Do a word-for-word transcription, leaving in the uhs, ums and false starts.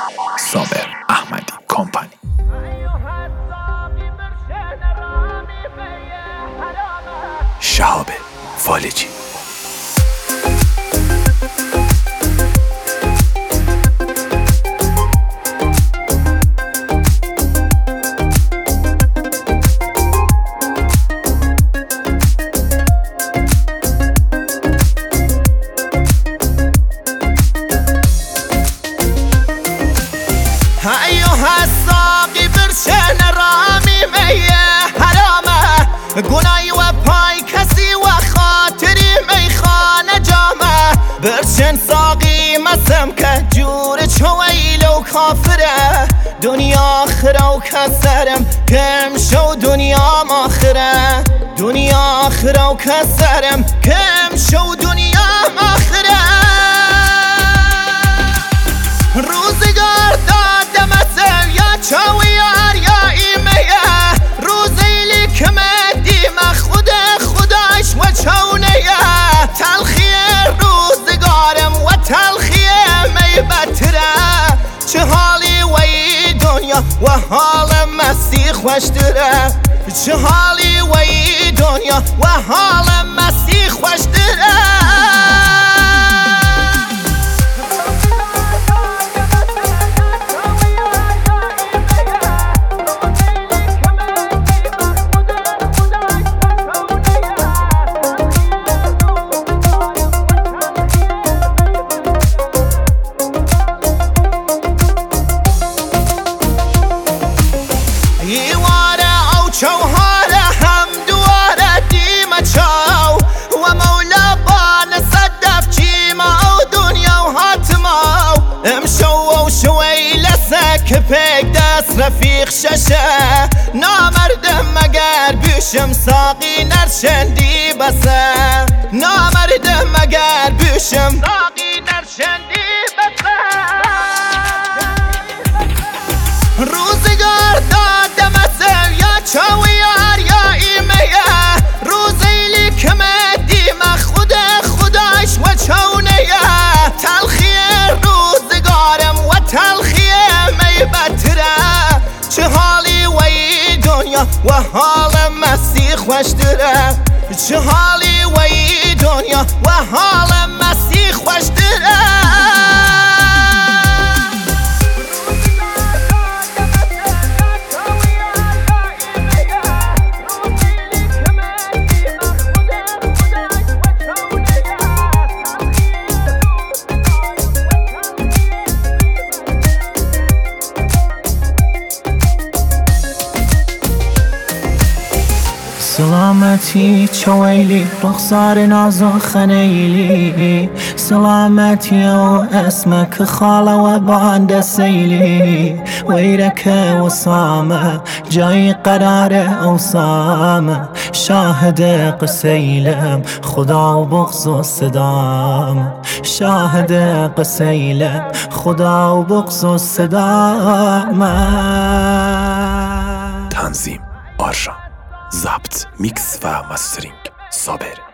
صابر احمدی کمپانی. شهاب فالجی. أيها الساقي برشن رامي مية حرامه گناهی و پای کسی و خاطری میخانه جامه برشن ساقی مسم که جور چویل و کافره دنیا آخره و کسرم کم شو دنیا ماخره دنیا آخره و کسرم کم شو دنیا ماخره روزگار دادم از یا چاویار یا ایمیه روزی لیکمه دیم خود خداش و چونیه تلخیه روزگارم و تلخیه می بتره چه حالی وی دنیا و حال مسیح خوشتره چه حالی وی دنیا و حال مسیح خوشتره ایواره او چوهاره هم دواره دیمه چاو و مولا بان صدف چیما او دنیا و حاتماو امشو و شوی لسک پیک دست رفیق ششه نامردم مگر بیشم ساقی نرشندی بسه نامردم مگر بیشم ساقی نرشندی بسه روزگار دادم از یا چاویار یا ایمیه روزی لیکمه دیم خود خداش و چونیه تلخیه روزگارم و تلخیه می بتره چه حالی وی دنیا و حال مسیح خوشتره چه حالی وی دنیا و حال مسیح خوشتره سلامتی چویلی رخسار نازو خنیلی سلامتی و اسمك خاله و باند سیلی ویرک و سامه جای قرار اوسامه شاهد قسیلم خدا و بغض و صدام شاهد قسیلم خدا و بغض و صدام. تنظیم آرژان، ضبط، میکس و مسترینگ صابر